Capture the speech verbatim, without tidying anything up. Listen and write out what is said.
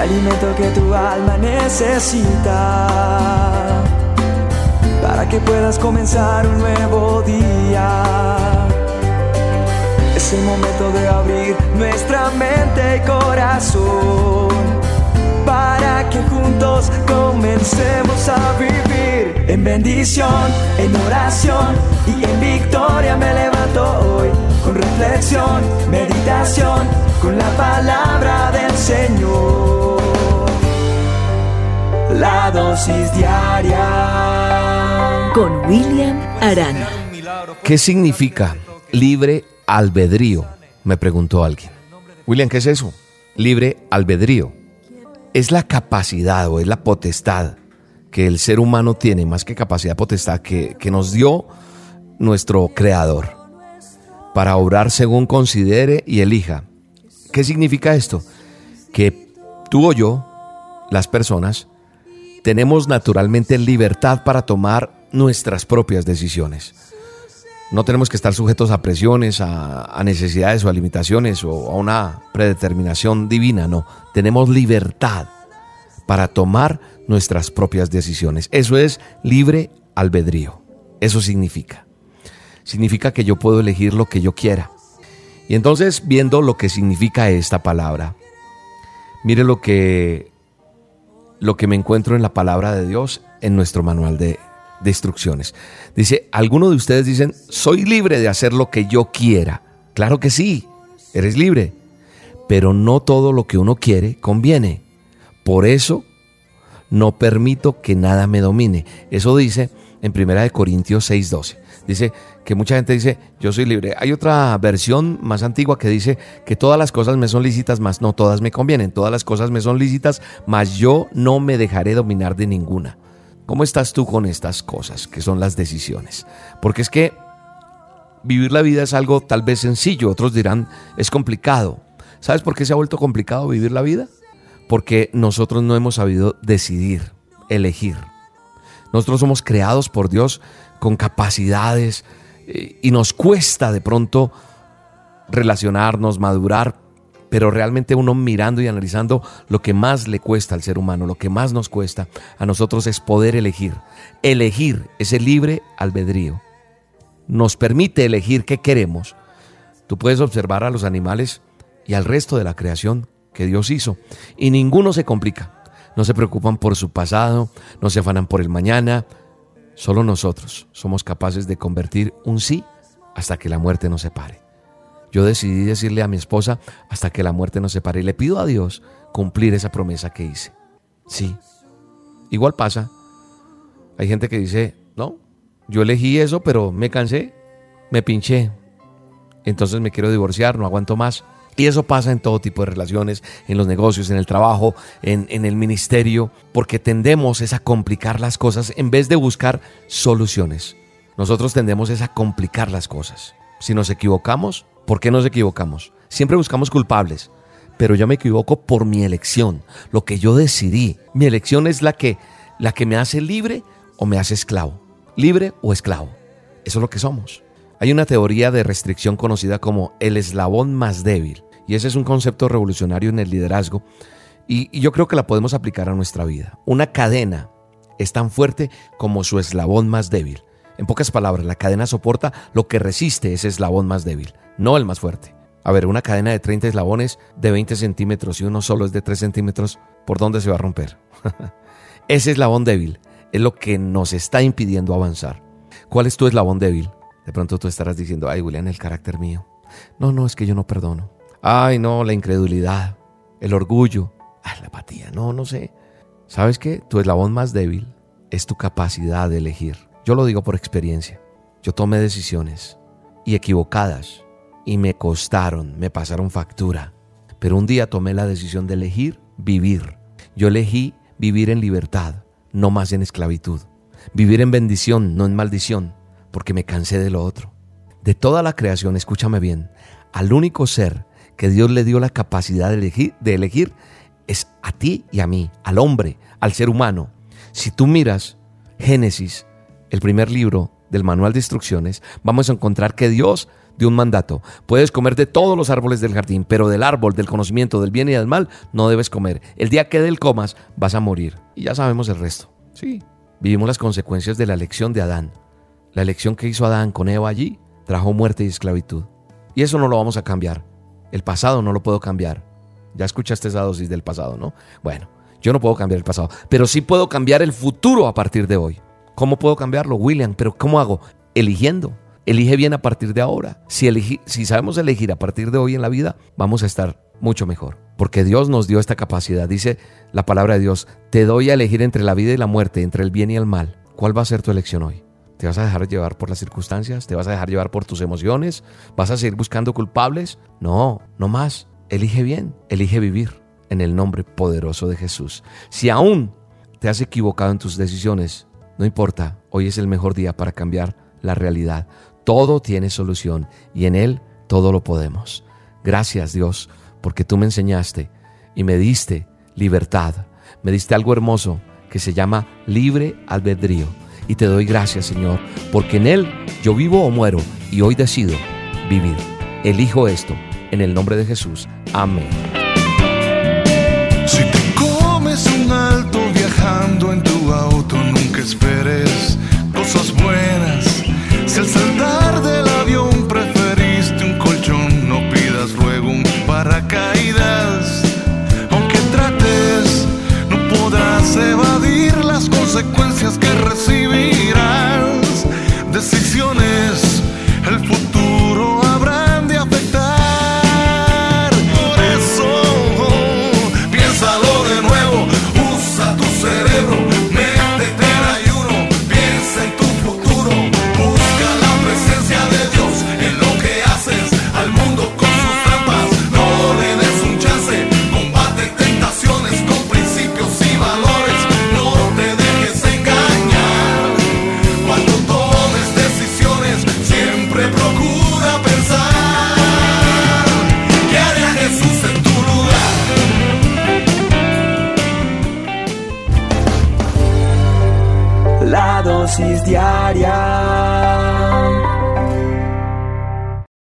alimento que tu alma necesita, para que puedas comenzar un nuevo día. Es el momento de abrir nuestra mente y corazón, para que juntos comencemos a vivir en bendición, en oración y en victoria. Me levanto hoy con reflexión, meditación, con la palabra del Señor. La dosis diaria con William Arana. ¿Qué significa libre albedrío? Me preguntó alguien. William, ¿qué es eso? Libre albedrío. Es la capacidad o es la potestad que el ser humano tiene, más que capacidad, potestad, que, que nos dio nuestro Creador para obrar según considere y elija. ¿Qué significa esto? Que tú o yo, las personas, tenemos naturalmente libertad para tomar nuestras propias decisiones. No tenemos que estar sujetos a presiones, a, a necesidades o a limitaciones o a una predeterminación divina, no. Tenemos libertad para tomar nuestras propias decisiones. Eso es libre albedrío. Eso significa. Significa que yo puedo elegir lo que yo quiera. Y entonces, viendo lo que significa esta palabra, mire lo que, lo que me encuentro en la palabra de Dios en nuestro manual de de instrucciones. Dice, algunos de ustedes dicen, soy libre de hacer lo que yo quiera. Claro que sí, eres libre, pero no todo lo que uno quiere conviene. Por eso no permito que nada me domine. Eso dice en primera de Corintios seis doce. Dice que mucha gente dice, yo soy libre. Hay otra versión más antigua que dice que todas las cosas me son lícitas, mas no todas me convienen. Todas las cosas me son lícitas, mas yo no me dejaré dominar de ninguna. ¿Cómo estás tú con estas cosas que son las decisiones? Porque es que vivir la vida es algo tal vez sencillo, otros dirán es complicado. ¿Sabes por qué se ha vuelto complicado vivir la vida? Porque nosotros no hemos sabido decidir, elegir. Nosotros somos creados por Dios con capacidades y nos cuesta de pronto relacionarnos, madurar. Pero realmente uno mirando y analizando lo que más le cuesta al ser humano, lo que más nos cuesta a nosotros es poder elegir. Elegir ese libre albedrío nos permite elegir qué queremos. Tú puedes observar a los animales y al resto de la creación que Dios hizo y ninguno se complica. No se preocupan por su pasado, no se afanan por el mañana. Solo nosotros somos capaces de convertir un sí hasta que la muerte nos separe. Yo decidí decirle a mi esposa hasta que la muerte nos separe y le pido a Dios cumplir esa promesa que hice. Sí, igual pasa. Hay gente que dice, no, yo elegí eso, pero me cansé, me pinché. Entonces me quiero divorciar, no aguanto más. Y eso pasa en todo tipo de relaciones, en los negocios, en el trabajo, en, en el ministerio, porque tendemos es a complicar las cosas en vez de buscar soluciones. Nosotros tendemos es a complicar las cosas. Si nos equivocamos, ¿por qué nos equivocamos? Siempre buscamos culpables, pero yo me equivoco por mi elección, lo que yo decidí. Mi elección es la que, la que me hace libre o me hace esclavo. Libre o esclavo. Eso es lo que somos. Hay una teoría de restricción conocida como el eslabón más débil, y ese es un concepto revolucionario en el liderazgo, y, y yo creo que la podemos aplicar a nuestra vida. Una cadena es tan fuerte como su eslabón más débil. En pocas palabras, la cadena soporta lo que resiste ese eslabón más débil, no el más fuerte. A ver, una cadena de treinta eslabones de veinte centímetros y uno solo es de tres centímetros, ¿por dónde se va a romper? Ese eslabón débil es lo que nos está impidiendo avanzar. ¿Cuál es tu eslabón débil? De pronto tú estarás diciendo, ay, William, el carácter mío. No, no, es que yo no perdono. Ay, no, la incredulidad, el orgullo, ay, la apatía, no, no sé. ¿Sabes qué? Tu eslabón más débil es tu capacidad de elegir. Yo lo digo por experiencia. Yo tomé decisiones y equivocadas y me costaron, me pasaron factura. Pero un día tomé la decisión de elegir vivir. Yo elegí vivir en libertad, no más en esclavitud. Vivir en bendición, no en maldición, porque me cansé de lo otro. De toda la creación, escúchame bien, al único ser que Dios le dio la capacidad de elegir, de elegir es a ti y a mí, al hombre, al ser humano. Si tú miras Génesis, el primer libro del manual de instrucciones, vamos a encontrar que Dios de un mandato. Puedes comer de todos los árboles del jardín, pero del árbol del conocimiento del bien y del mal no debes comer. El día que del comas vas a morir. Y ya sabemos el resto. Sí, vivimos las consecuencias de la elección de Adán. La elección que hizo Adán con Eva allí trajo muerte y esclavitud. Y eso no lo vamos a cambiar. El pasado no lo puedo cambiar. Ya escuchaste esa dosis del pasado, ¿no? Bueno, yo no puedo cambiar el pasado, pero sí puedo cambiar el futuro a partir de hoy. ¿Cómo puedo cambiarlo, William? ¿Pero cómo hago? Eligiendo. Elige bien a partir de ahora. Si, elegí, si sabemos elegir a partir de hoy en la vida, vamos a estar mucho mejor. Porque Dios nos dio esta capacidad. Dice la palabra de Dios, te doy a elegir entre la vida y la muerte, entre el bien y el mal. ¿Cuál va a ser tu elección hoy? ¿Te vas a dejar llevar por las circunstancias? ¿Te vas a dejar llevar por tus emociones? ¿Vas a seguir buscando culpables? No, no más. Elige bien, elige vivir en el nombre poderoso de Jesús. Si aún te has equivocado en tus decisiones, no importa, hoy es el mejor día para cambiar la realidad. Todo tiene solución y en Él todo lo podemos. Gracias, Dios, porque tú me enseñaste y me diste libertad. Me diste algo hermoso que se llama libre albedrío. Y te doy gracias, Señor, porque en Él yo vivo o muero y hoy decido vivir. Elijo esto en el nombre de Jesús. Amén. Si te comes un alto viajando en tu auto, nunca esperes cosas buenas. Si al saltar del avión preferiste un colchón, no pidas luego un paracaídas. Aunque trates, no podrás evadir las consecuencias que recibirás. Decisiones, el futuro habrán de afectar. Por eso, piénsalo de nuevo, usa tu cerebro, métete en ayuno, piensa en tu futuro, busca la presencia de Dios en lo que haces. Al mundo con sus trampas, no le des un chance, combate tentaciones con principios y valores, no te dejes engañar. Cuando tomes decisiones, siempre procura pensar ¿qué haría Jesús en tu lugar? La dosis diaria